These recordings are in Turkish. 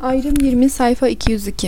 Ayrım 20 sayfa 202.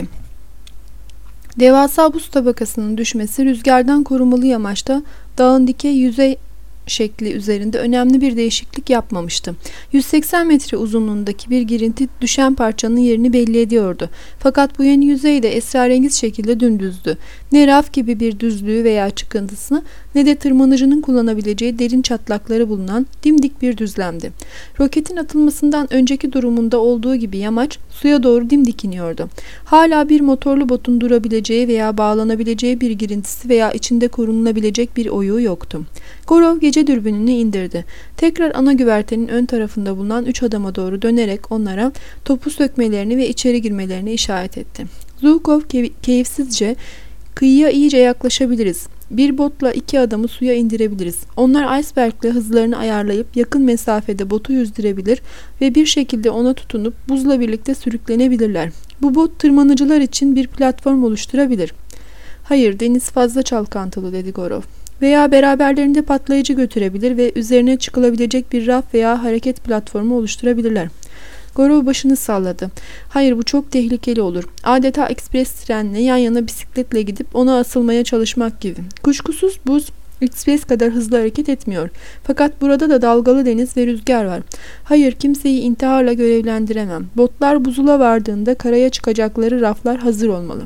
Devasa buz tabakasının düşmesi rüzgardan korumalı yamaçta dağın dikey yüzey şekli üzerinde önemli bir değişiklik yapmamıştı. 180 metre uzunluğundaki bir girinti düşen parçanın yerini belli ediyordu. Fakat bu yeni yüzey de esrarengiz şekilde dümdüzdü. Ne raf gibi bir düzlüğü veya çıkıntısını ne de tırmanıcının kullanabileceği derin çatlakları bulunan dimdik bir düzlemdi. Roketin atılmasından önceki durumunda olduğu gibi yamaç suya doğru dimdik iniyordu. Hala bir motorlu botun durabileceği veya bağlanabileceği bir girintisi veya içinde korunulabilecek bir oyuğu yoktu. Gorov gece dürbününü indirdi. Tekrar ana güvertenin ön tarafında bulunan 3 adama doğru dönerek onlara topu sökmelerini ve içeri girmelerini işaret etti. Zhukov keyifsizce "Kıyıya iyice yaklaşabiliriz. Bir botla 2 adamı suya indirebiliriz. Onlar icebergle hızlarını ayarlayıp yakın mesafede botu yüzdürebilir ve bir şekilde ona tutunup buzla birlikte sürüklenebilirler. Bu bot tırmanıcılar için bir platform oluşturabilir." "Hayır, deniz fazla çalkantılı," dedi Gorov. "Veya beraberlerinde patlayıcı götürebilir ve üzerine çıkılabilecek bir raf veya hareket platformu oluşturabilirler." Gorov başını salladı. "Hayır, bu çok tehlikeli olur. Adeta ekspres trenle yan yana bisikletle gidip ona asılmaya çalışmak gibi. Kuşkusuz buz ekspres kadar hızlı hareket etmiyor. Fakat burada da dalgalı deniz ve rüzgar var. Hayır, kimseyi intiharla görevlendiremem. Botlar buzula vardığında karaya çıkacakları raflar hazır olmalı."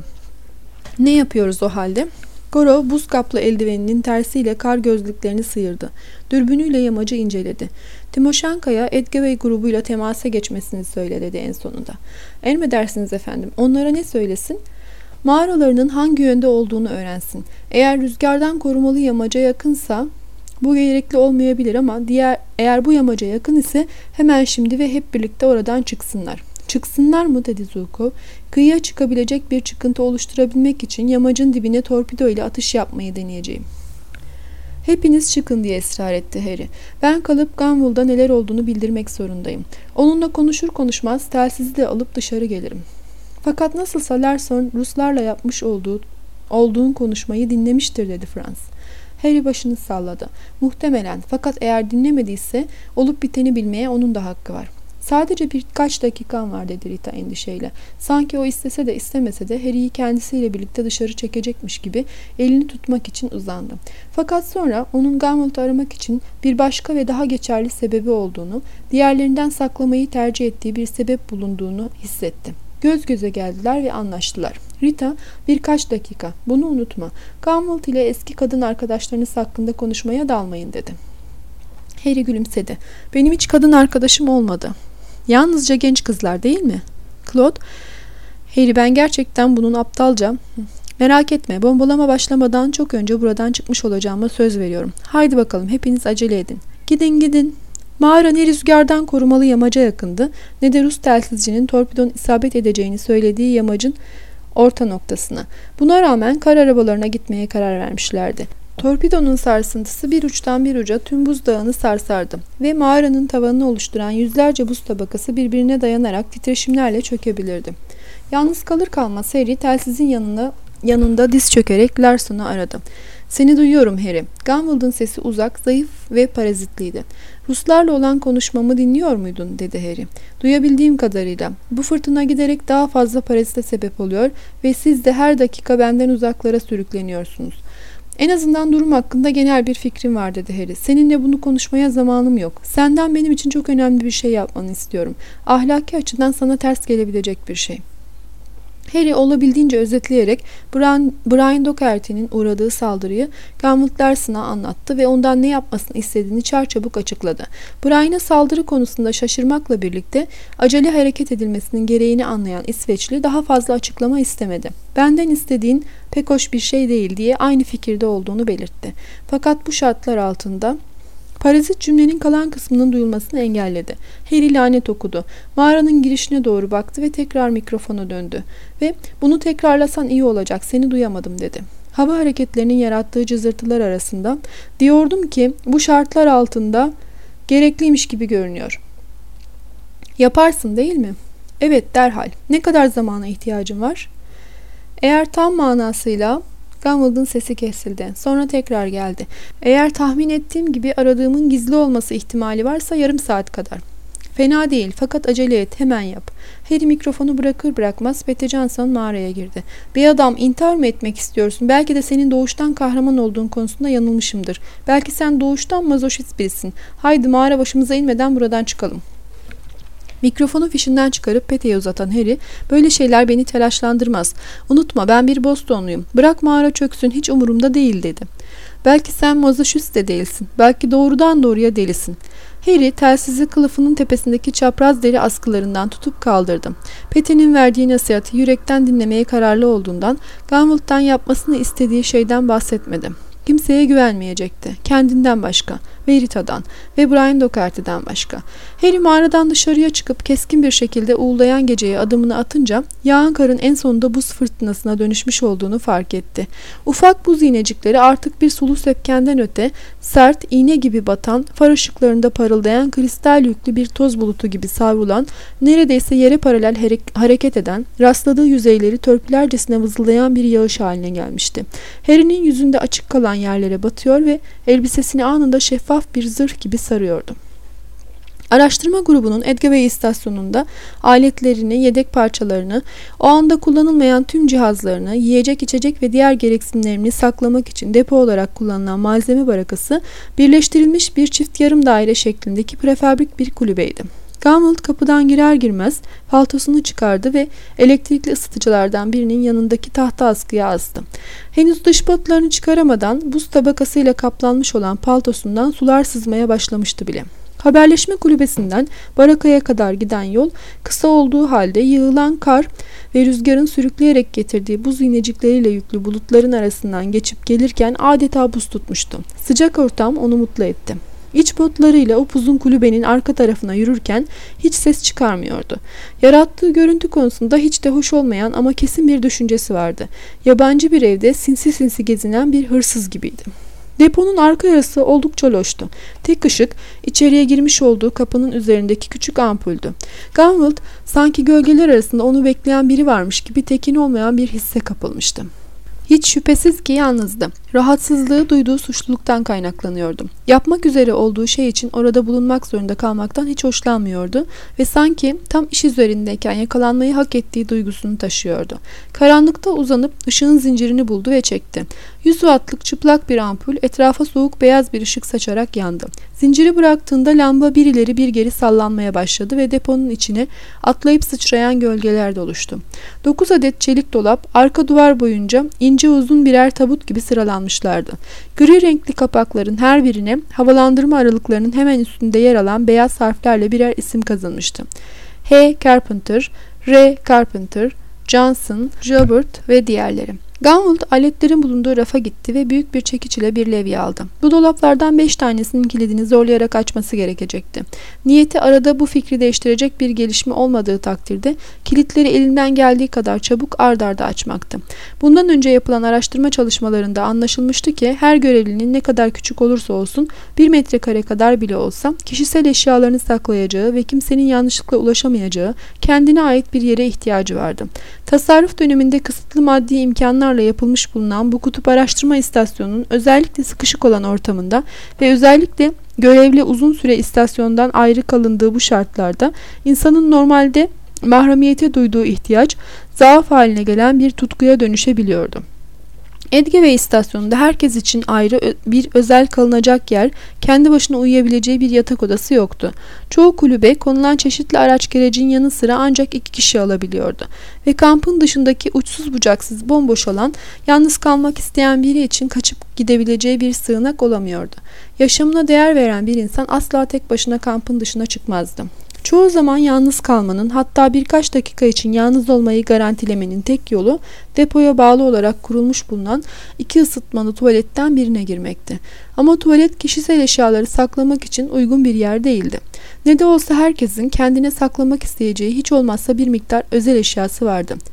"Ne yapıyoruz o halde?" Gorov buz kaplı eldiveninin tersiyle kar gözlüklerini sıyırdı. Dürbünüyle yamacı inceledi. "Timoşenka'ya Edgevey grubuyla temasa geçmesini söyle," dedi en sonunda. "Emredersiniz efendim. Onlara ne söylesin?" "Mağaralarının hangi yönde olduğunu öğrensin. Eğer rüzgardan korumalı yamaca yakınsa bu gerekli olmayabilir ama eğer bu yamaca yakın ise hemen şimdi ve hep birlikte oradan çıksınlar." "Çıksınlar mı?" dedi Zhukov. "Kıyıya çıkabilecek bir çıkıntı oluşturabilmek için yamacın dibine torpido ile atış yapmayı deneyeceğim." "Hepiniz çıkın," diye ısrar etti Harry. "Ben kalıp Gunwale'da neler olduğunu bildirmek zorundayım. Onunla konuşur konuşmaz telsizi de alıp dışarı gelirim." "Fakat nasılsa Larson Ruslarla yapmış olduğun konuşmayı dinlemiştir," dedi Franz. Harry başını salladı. "Muhtemelen, fakat eğer dinlemediyse olup biteni bilmeye onun da hakkı var." "Sadece birkaç dakikan var," dedi Rita endişeyle. Sanki o istese de istemese de Harry'yi kendisiyle birlikte dışarı çekecekmiş gibi elini tutmak için uzandı. Fakat sonra onun Gunwale'ı aramak için bir başka ve daha geçerli sebebi olduğunu, diğerlerinden saklamayı tercih ettiği bir sebep bulunduğunu hissetti. Göz göze geldiler ve anlaştılar. Rita, "Birkaç dakika, bunu unutma. Gunwale ile eski kadın arkadaşlarınız hakkında konuşmaya dalmayın," dedi. Harry gülümsedi. "Benim hiç kadın arkadaşım olmadı." "Yalnızca genç kızlar, değil mi?" Claude, "Harry, ben gerçekten bunun aptalca..." "Merak etme, bombalama başlamadan çok önce buradan çıkmış olacağıma söz veriyorum. Haydi bakalım, hepiniz acele edin." "Gidin, gidin." Mağara ne rüzgardan korumalı yamaca yakındı ne de Rus telsizcinin torpidonun isabet edeceğini söylediği yamacın orta noktasına. Buna rağmen kar arabalarına gitmeye karar vermişlerdi. Torpidonun sarsıntısı bir uçtan bir uca tüm buzdağını sarsardı ve mağaranın tavanını oluşturan yüzlerce buz tabakası birbirine dayanarak titreşimlerle çökebilirdi. Yalnız kalır kalmaz Harry telsizin yanında diz çökerek Larson'u aradı. "Seni duyuyorum Harry." Gunwale'ın sesi uzak, zayıf ve parazitliydi. "Ruslarla olan konuşmamı dinliyor muydun?" dedi Harry. "Duyabildiğim kadarıyla. Bu fırtına giderek daha fazla parazite sebep oluyor ve siz de her dakika benden uzaklara sürükleniyorsunuz." "En azından durum hakkında genel bir fikrim var," dedi Harry. "Seninle bunu konuşmaya zamanım yok. Senden benim için çok önemli bir şey yapmanı istiyorum. Ahlaki açıdan sana ters gelebilecek bir şey." Harry olabildiğince özetleyerek Brian Doherty'nin uğradığı saldırıyı Gunwale Larson'a anlattı ve ondan ne yapmasını istediğini çarçabuk açıkladı. Brian'a saldırı konusunda şaşırmakla birlikte acele hareket edilmesinin gereğini anlayan İsveçli daha fazla açıklama istemedi. "Benden istediğin pek hoş bir şey değil," diye aynı fikirde olduğunu belirtti. Fakat bu şartlar altında parazit cümlenin kalan kısmının duyulmasını engelledi. Harry lanet okudu. Mağaranın girişine doğru baktı ve tekrar mikrofona döndü. Ve "Bunu tekrarlasan iyi olacak, seni duyamadım," dedi. Hava hareketlerinin yarattığı cızırtılar arasında "Diyordum ki bu şartlar altında gerekliymiş gibi görünüyor." "Yaparsın, değil mi?" "Evet, derhal. Ne kadar zamana ihtiyacın var?" "Eğer tam manasıyla..." Gunwale'ın sesi kesildi. Sonra tekrar geldi. "Eğer tahmin ettiğim gibi aradığımın gizli olması ihtimali varsa yarım saat kadar." Fena değil fakat acele et, hemen yap. Harry mikrofonu bırakır bırakmaz Peter Johnson mağaraya girdi. Bir adam, intihar mı etmek istiyorsun? Belki de senin doğuştan kahraman olduğun konusunda yanılmışımdır. Belki sen doğuştan mazoşist birisin. Haydi mağara başımıza inmeden buradan çıkalım. Mikrofonu fişinden çıkarıp Pete'ye uzatan Harry, böyle şeyler beni telaşlandırmaz. Unutma, ben bir Bostonluyum. Bırak mağara çöksün, hiç umurumda değil dedi. Belki sen mazoşist de değilsin. Belki doğrudan doğruya delisin. Harry telsizi kılıfının tepesindeki çapraz deri askılarından tutup kaldırdı. Pete'nin verdiği nasihati yürekten dinlemeye kararlı olduğundan Gunwald'dan yapmasını istediği şeyden bahsetmedi. Kimseye güvenmeyecekti. Kendinden başka, Verita'dan ve Brian Doherty'den başka. Harry mağaradan dışarıya çıkıp keskin bir şekilde uğuldayan geceye adımını atınca yağan karın en sonunda buz fırtınasına dönüşmüş olduğunu fark etti. Ufak buz iğnecikleri artık bir sulu sepkenden öte, sert, iğne gibi batan, far ışıklarında parıldayan kristal yüklü bir toz bulutu gibi savrulan, neredeyse yere paralel hareket eden, rastladığı yüzeyleri törpülercesine vızıldayan bir yağış haline gelmişti. Harry'nin yüzünde açık kalan yerlere batıyor ve elbisesini anında şeffaf bir zırh gibi sarıyordu. Araştırma grubunun Edgeway istasyonunda aletlerini, yedek parçalarını, o anda kullanılmayan tüm cihazlarını, yiyecek, içecek ve diğer gereksinimlerini saklamak için depo olarak kullanılan malzeme barakası, birleştirilmiş bir çift yarım daire şeklindeki prefabrik bir kulübeydi. Gunwald kapıdan girer girmez paltosunu çıkardı ve elektrikli ısıtıcılardan birinin yanındaki tahta askıya astı. Henüz dış botlarını çıkaramadan buz tabakasıyla kaplanmış olan paltosundan sular sızmaya başlamıştı bile. Haberleşme kulübesinden barakaya kadar giden yol kısa olduğu halde yığılan kar ve rüzgarın sürükleyerek getirdiği buz iğnecikleriyle yüklü bulutların arasından geçip gelirken adeta buz tutmuştu. Sıcak ortam onu mutlu etti. İç botlarıyla upuzun kulübenin arka tarafına yürürken hiç ses çıkarmıyordu. Yarattığı görüntü konusunda hiç de hoş olmayan ama kesin bir düşüncesi vardı. Yabancı bir evde sinsi sinsi gezinen bir hırsız gibiydi. Deponun arka yarısı oldukça loştu. Tek ışık içeriye girmiş olduğu kapının üzerindeki küçük ampuldü. Gunwald sanki gölgeler arasında onu bekleyen biri varmış gibi tekin olmayan bir hisse kapılmıştı. Hiç şüphesiz ki yalnızdı. Rahatsızlığı duyduğu suçluluktan kaynaklanıyordu. Yapmak üzere olduğu şey için orada bulunmak zorunda kalmaktan hiç hoşlanmıyordu ve sanki tam iş üzerindeyken yakalanmayı hak ettiği duygusunu taşıyordu. Karanlıkta uzanıp ışığın zincirini buldu ve çekti. 100 wattlık çıplak bir ampul etrafa soğuk beyaz bir ışık saçarak yandı. Zinciri bıraktığında lamba bir ileri bir geri sallanmaya başladı ve deponun içine atlayıp sıçrayan gölgeler doluştu. 9 adet çelik dolap arka duvar boyunca ince uzun birer tabut gibi sıralanmışlardı. Gri renkli kapakların her birine havalandırma aralıklarının hemen üstünde yer alan beyaz harflerle birer isim kazınmıştı. H. Carpenter, R. Carpenter, Johnson, Jobert ve diğerleri. Gunwald aletlerin bulunduğu rafa gitti ve büyük bir çekiç ile bir levye aldı. Bu dolaplardan 5 tanesinin kilidini zorlayarak açması gerekecekti. Niyeti arada bu fikri değiştirecek bir gelişme olmadığı takdirde kilitleri elinden geldiği kadar çabuk ard arda açmaktı. Bundan önce yapılan araştırma çalışmalarında anlaşılmıştı ki her görevlinin ne kadar küçük olursa olsun 1 metrekare kadar bile olsa kişisel eşyalarını saklayacağı ve kimsenin yanlışlıkla ulaşamayacağı kendine ait bir yere ihtiyacı vardı. Tasarruf döneminde kısıtlı maddi imkanlarla yapılmış bulunan bu kutup araştırma istasyonunun özellikle sıkışık olan ortamında ve özellikle görevli uzun süre istasyondan ayrı kalındığı bu şartlarda insanın normalde mahremiyete duyduğu ihtiyaç zaaf haline gelen bir tutkuya dönüşebiliyordu. Edgeway istasyonunda herkes için ayrı bir özel kalınacak yer, kendi başına uyuyabileceği bir yatak odası yoktu. Çoğu kulübe konulan çeşitli araç gerecin yanı sıra ancak 2 kişi alabiliyordu. Ve kampın dışındaki uçsuz bucaksız bomboş alan, yalnız kalmak isteyen biri için kaçıp gidebileceği bir sığınak olamıyordu. Yaşamına değer veren bir insan asla tek başına kampın dışına çıkmazdı. Çoğu zaman yalnız kalmanın, hatta birkaç dakika için yalnız olmayı garantilemenin tek yolu depoya bağlı olarak kurulmuş bulunan 2 ısıtmalı tuvaletten birine girmekti. Ama tuvalet kişisel eşyaları saklamak için uygun bir yer değildi. Ne de olsa herkesin kendine saklamak isteyeceği hiç olmazsa bir miktar özel eşyası vardı.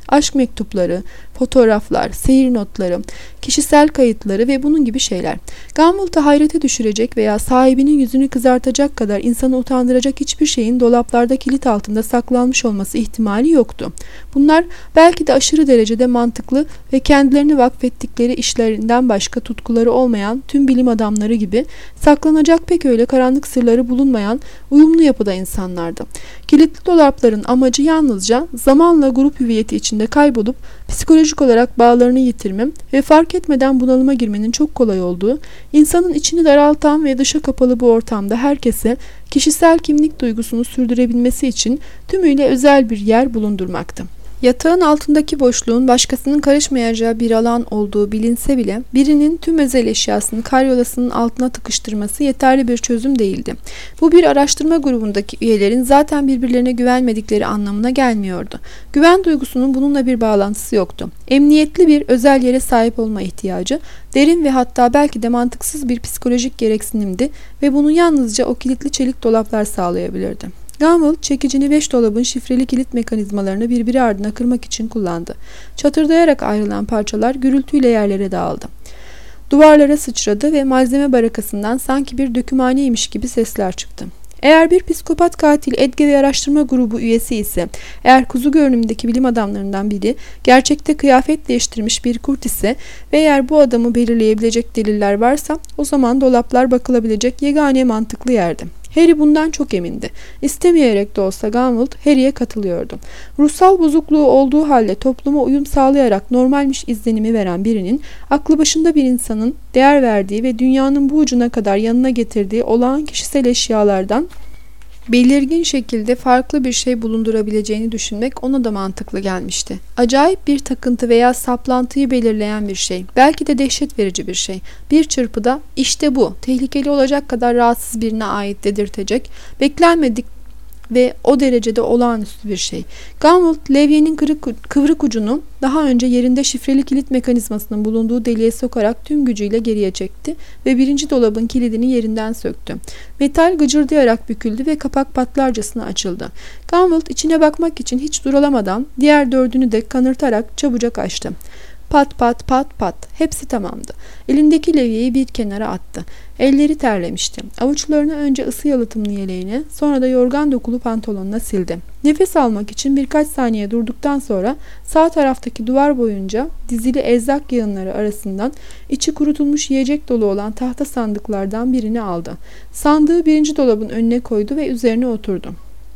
aşk mektupları, fotoğraflar, seyir notları, kişisel kayıtları ve bunun gibi şeyler. Gumbel'ı hayrete düşürecek veya sahibinin yüzünü kızartacak kadar insanı utandıracak hiçbir şeyin dolaplarda kilit altında saklanmış olması ihtimali yoktu. Bunlar belki de aşırı derecede mantıklı ve kendilerini vakfettikleri işlerinden başka tutkuları olmayan tüm bilim adamları gibi saklanacak pek öyle karanlık sırları bulunmayan uyumlu yapıda insanlardı. Kilitli dolapların amacı yalnızca zamanla grup hüviyeti içinde kaybolup psikolojik olarak bağlarını yitirme ve fark etmeden bunalıma girmenin çok kolay olduğu, insanın içini daraltan ve dışa kapalı bu ortamda herkese kişisel kimlik duygusunu sürdürebilmesi için tümüyle özel bir yer bulundurmaktı. Yatağın altındaki boşluğun başkasının karışmayacağı bir alan olduğu bilinse bile birinin tüm özel eşyasını karyolasının altına tıkıştırması yeterli bir çözüm değildi. Bu bir araştırma grubundaki üyelerin zaten birbirlerine güvenmedikleri anlamına gelmiyordu. Güven duygusunun bununla bir bağlantısı yoktu. Emniyetli bir özel yere sahip olma ihtiyacı, derin ve hatta belki de mantıksız bir psikolojik gereksinimdi ve bunu yalnızca o kilitli çelik dolaplar sağlayabilirdi. Gumbel, çekicini 5 dolabın şifreli kilit mekanizmalarını birbiri ardına kırmak için kullandı. Çatırdayarak ayrılan parçalar gürültüyle yerlere dağıldı. Duvarlara sıçradı ve malzeme barakasından sanki bir dökümhaneymiş gibi sesler çıktı. Eğer bir psikopat katil Edge araştırma grubu üyesi ise, eğer kuzu görünümündeki bilim adamlarından biri gerçekte kıyafet değiştirmiş bir kurt ise ve eğer bu adamı belirleyebilecek deliller varsa, o zaman dolaplar bakılabilecek yegane mantıklı yerdi. Harry bundan çok emindi. İstemeyerek de olsa Gumbel Harry'e katılıyordu. Ruhsal bozukluğu olduğu halde topluma uyum sağlayarak normalmiş izlenimi veren birinin, aklı başında bir insanın değer verdiği ve dünyanın bu ucuna kadar yanına getirdiği olağan kişisel eşyalardan belirgin şekilde farklı bir şey bulundurabileceğini düşünmek ona da mantıklı gelmişti. Acayip bir takıntı veya saplantıyı belirleyen bir şey, belki de dehşet verici bir şey. Bir çırpıda işte bu, tehlikeli olacak kadar rahatsız birine ait dedirtecek, beklenmedik ve o derecede olağanüstü bir şey. Gumbel, levyenin kıvrık ucunu daha önce yerinde şifreli kilit mekanizmasının bulunduğu deliğe sokarak tüm gücüyle geriye çekti ve birinci dolabın kilidini yerinden söktü. Metal gıcırdayarak büküldü ve kapak patlarcasına açıldı. Gumbel içine bakmak için hiç duralamadan diğer dördünü de kanırtarak çabucak açtı. Pat pat pat pat. Hepsi tamamdı. Elindeki levyeyi bir kenara attı. Elleri terlemişti. Avuçlarını önce ısı yalıtımlı yeleğine, sonra da yorgan dokulu pantolonuna sildi. Nefes almak için birkaç saniye durduktan sonra sağ taraftaki duvar boyunca dizili erzak yığınları arasından içi kurutulmuş yiyecek dolu olan tahta sandıklardan birini aldı. Sandığı birinci dolabın önüne koydu ve üzerine oturdu.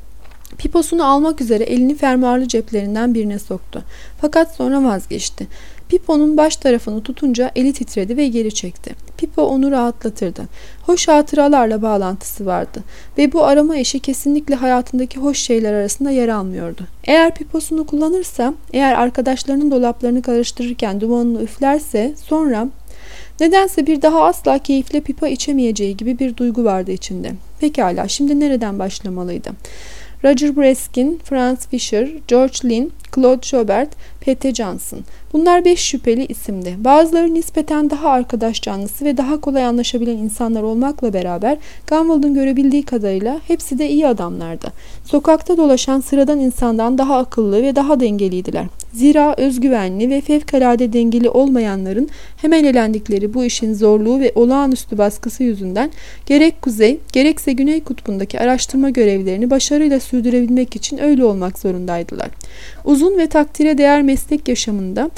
Piposunu almak üzere elini fermuarlı ceplerinden birine soktu. Fakat sonra vazgeçti. Pipo'nun baş tarafını tutunca eli titredi ve geri çekti. Pipo onu rahatlatırdı. Hoş hatıralarla bağlantısı vardı ve bu arama işi kesinlikle hayatındaki hoş şeyler arasında yer almıyordu. Eğer piposunu kullanırsa, eğer arkadaşlarının dolaplarını karıştırırken dumanını üflerse, sonra nedense bir daha asla keyifle pipa içemeyeceği gibi bir duygu vardı içinde. Pekala, şimdi nereden başlamalıydı? Roger Breskin, Franz Fischer, George Lynn, Claude Joubert, P.T. Johnson. Bunlar 5 şüpheli isimdi. Bazıları nispeten daha arkadaş canlısı ve daha kolay anlaşabilen insanlar olmakla beraber Gumbel'ın görebildiği kadarıyla hepsi de iyi adamlardı. Sokakta dolaşan sıradan insandan daha akıllı ve daha dengeliydiler. Zira özgüvenli ve fevkalade dengeli olmayanların hemen elendikleri bu işin zorluğu ve olağanüstü baskısı yüzünden gerek kuzey gerekse güney kutbundaki araştırma görevlerini başarıyla sürdürebilmek için öyle olmak zorundaydılar. Uzun ve takdire değer meslek yaşamında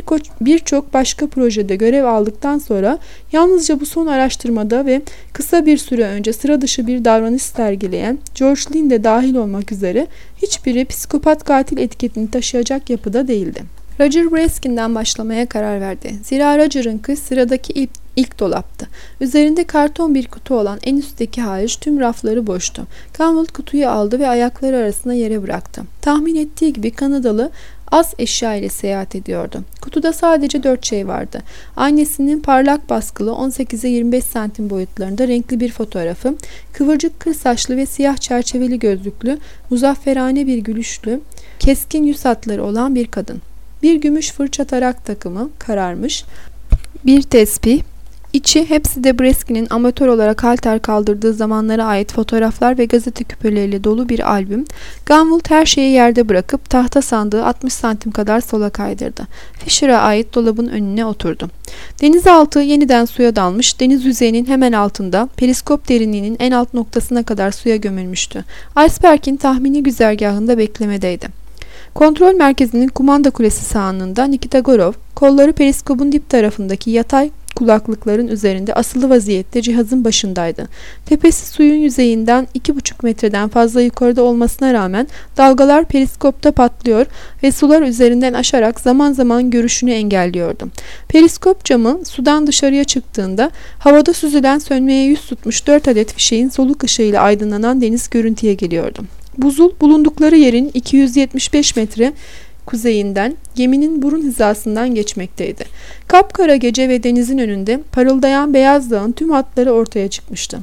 birçok başka projede görev aldıktan sonra yalnızca bu son araştırmada ve kısa bir süre önce sıra dışı bir davranış sergileyen George Lynn de dahil olmak üzere hiçbiri psikopat katil etiketini taşıyacak yapıda değildi. Roger Breskin'den başlamaya karar verdi. Zira Roger'ınki sıradaki ilk dolaptı. Üzerinde karton bir kutu olan en üstteki hariç tüm rafları boştu. Gumbel kutuyu aldı ve ayakları arasına yere bıraktı. Tahmin ettiği gibi Kanadalı az eşya ile seyahat ediyordu. Kutuda sadece 4 şey vardı. Annesinin parlak baskılı 18'e 25 santim boyutlarında renkli bir fotoğrafı, kıvırcık kır saçlı ve siyah çerçeveli gözlüklü, muzafferane bir gülüşlü, keskin yüz hatları olan bir kadın. Bir gümüş fırça tarak takımı, kararmış, bir tesbih, İçi hepsi de Breskin'in amatör olarak halter kaldırdığı zamanlara ait fotoğraflar ve gazete küpeleriyle dolu bir albüm. Gunvald her şeyi yerde bırakıp tahta sandığı 60 santim kadar sola kaydırdı. Fisher'a ait dolabın önüne oturdu. Denizaltı yeniden suya dalmış, deniz yüzeyinin hemen altında, periskop derinliğinin en alt noktasına kadar suya gömülmüştü. Iceberg'in tahmini güzergahında beklemedeydi. Kontrol merkezinin kumanda kulesi sağında Nikita Gorov, kolları periskopun dip tarafındaki yatay kulaklıkların üzerinde asılı vaziyette cihazın başındaydı. Tepesi suyun yüzeyinden 2,5 metreden fazla yukarıda olmasına rağmen dalgalar periskopta patlıyor ve sular üzerinden aşarak zaman zaman görüşünü engelliyordu. Periskop camı sudan dışarıya çıktığında havada süzülen sönmeye yüz tutmuş 4 adet fişeğin soluk ışığıyla aydınlanan deniz görüntüye geliyordu. Buzul bulundukları yerin 275 metre kuzeyinden geminin burun hizasından geçmekteydi. Kapkara gece ve denizin önünde parıldayan beyaz dağın tüm hatları ortaya çıkmıştı.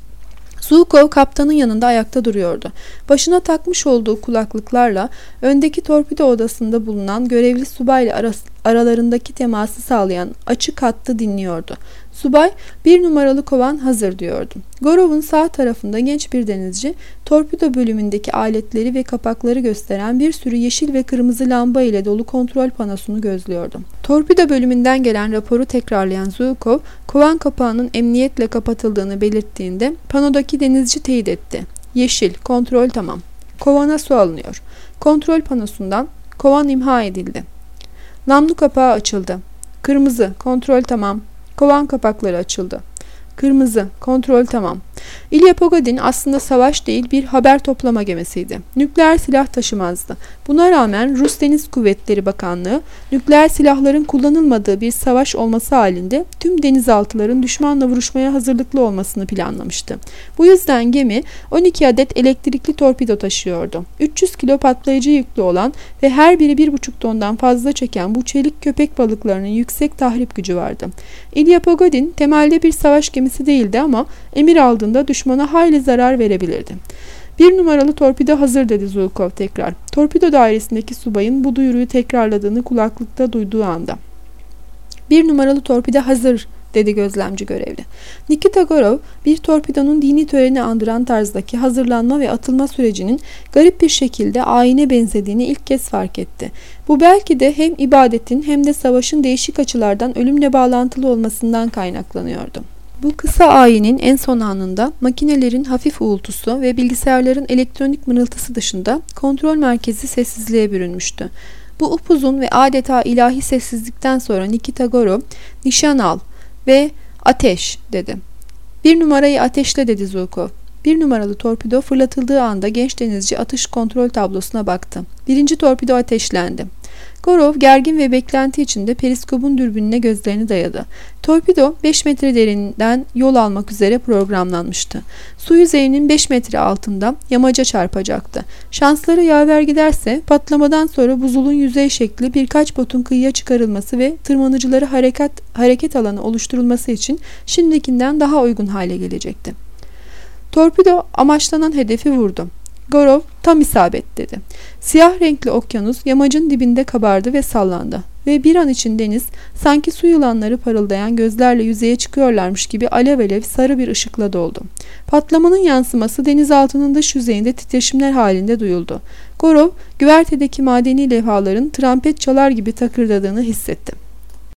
Zhukov kaptanın yanında ayakta duruyordu. Başına takmış olduğu kulaklıklarla öndeki torpido odasında bulunan görevli subayla aralarındaki teması sağlayan açık hattı dinliyordu. Subay, 1 numaralı kovan hazır diyordu. Gorov'un sağ tarafında genç bir denizci, torpido bölümündeki aletleri ve kapakları gösteren bir sürü yeşil ve kırmızı lamba ile dolu kontrol panosunu gözlüyordu. Torpido bölümünden gelen raporu tekrarlayan Zhukov, kovan kapağının emniyetle kapatıldığını belirttiğinde panodaki denizci teyit etti. Yeşil, kontrol tamam. Kovana su alınıyor. Kontrol panosundan kovan imha edildi. Namlu kapağı açıldı. Kırmızı, kontrol tamam. Kovan kapakları açıldı. Kırmızı, kontrol tamam. İlya Pogodin aslında savaş değil bir haber toplama gemisiydi. Nükleer silah taşımazdı. Buna rağmen Rus Deniz Kuvvetleri Bakanlığı, nükleer silahların kullanılmadığı bir savaş olması halinde tüm denizaltıların düşmanla vuruşmaya hazırlıklı olmasını planlamıştı. Bu yüzden gemi 12 adet elektrikli torpido taşıyordu. 300 kilo patlayıcı yüklü olan ve her biri 1,5 tondan fazla çeken bu çelik köpek balıklarının yüksek tahrip gücü vardı. İlya Pogodin temelde bir savaş gemisi değildi ama emir aldığında düşmana hayli zarar verebilirdi. 1 numaralı torpido hazır dedi Zhukov tekrar. Torpido dairesindeki subayın bu duyuruyu tekrarladığını kulaklıkta duyduğu anda. 1 numaralı torpido hazır dedi gözlemci görevli. Nikita Gorov bir torpidonun dini töreni andıran tarzdaki hazırlanma ve atılma sürecinin garip bir şekilde ayine benzediğini ilk kez fark etti. Bu belki de hem ibadetin hem de savaşın değişik açılardan ölümle bağlantılı olmasından kaynaklanıyordu. Bu kısa ayinin en son anında makinelerin hafif uğultusu ve bilgisayarların elektronik mırıltısı dışında kontrol merkezi sessizliğe bürünmüştü. Bu upuzun ve adeta ilahi sessizlikten sonra Nikita Gorov, nişan al ve ateş dedi. 1 numarayı ateşle dedi Zhukov. 1 numaralı torpido fırlatıldığı anda genç denizci atış kontrol tablosuna baktı. 1. torpido ateşlendi. Gorov gergin ve beklenti içinde periskopun dürbününe gözlerini dayadı. Torpido 5 metre derinden yol almak üzere programlanmıştı. Su yüzeyinin 5 metre altında yamaca çarpacaktı. Şansları yaver giderse patlamadan sonra buzulun yüzey şekli birkaç botun kıyıya çıkarılması ve tırmanıcıları hareket alanı oluşturulması için şimdikinden daha uygun hale gelecekti. Torpido amaçlanan hedefi vurdu. Gorov tam isabet dedi. Siyah renkli okyanus yamacın dibinde kabardı ve sallandı. Ve bir an için deniz sanki su yılanları parıldayan gözlerle yüzeye çıkıyorlarmış gibi alev alev sarı bir ışıkla doldu. Patlamanın yansıması denizaltının dış yüzeyinde titreşimler halinde duyuldu. Gorov güvertedeki madeni levhaların trompet çalar gibi takırdadığını hissetti.